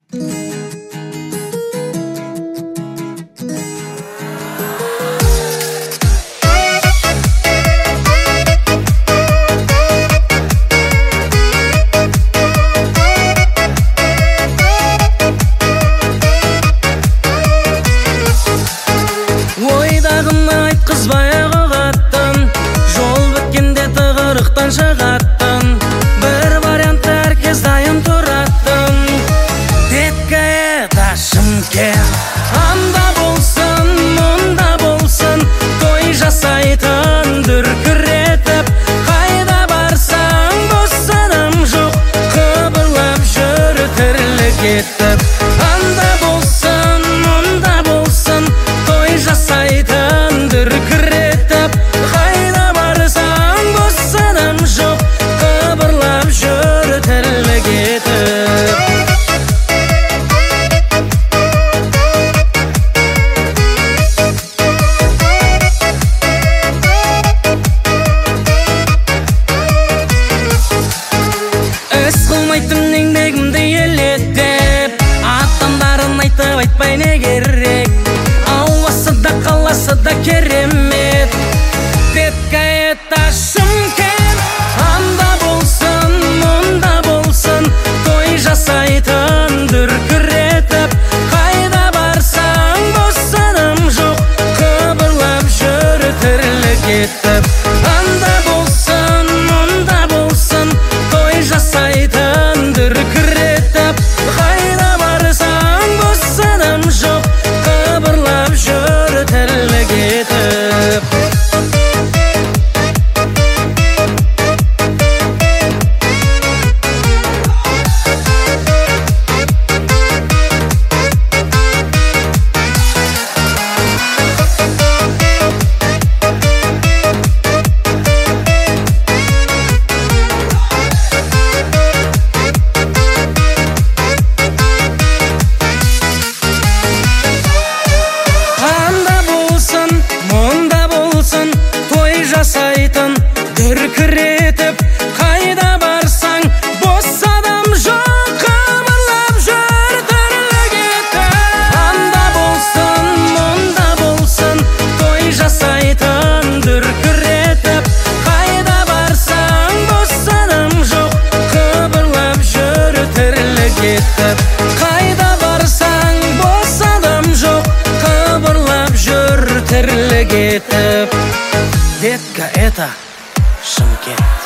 Ойдағын айтқызбай ағаттың, жол біткенде тығырықтан шығаттың, бір вариант әркез дайын тұраттың. Детка, это Шымкент, анда болсын, мұнда болсын, той жасайтын дүркіретіп, қайда барсаң бос адам жоқ, қыбырлап жүр тірлік етіп. Анда болсын, мұнда болсын, той жасайтын дүркіретіп, қайда барсаң бос адам жоқ, қыбырлап жүр тірлік етіп. Іс қылмайтын еңбегімді елетіп, адамдарын айтып айтпай не керек, ауасы да қаласы да керемет. Детка, это Шымкент, анда болсын, мұнда болсын, той жасайтын дүркіретіп, қайда барсаң бос адам жоқ, қыбырлап жүр тірлік етіп. Анда болсын, мұнда болсын, той жасайтын дүркіретіп, қайда барсаң бос адам жоқ, қыбырлап жүр тірлік етіп. Жасайтын дүркіретіп, қайда барсаң бос адам жоқ, қыбырлап жүр тірлік етіп. Анда болсын, мұнда болсын, той жасайтын дүркіретіп, қайда барсаң бос адам жоқ, қыбырлап жүр тірлік етіп. Қайда барсаң бос адам жоқ, қыбырлап жүр тірлік етіп. Детка, это Шымкент.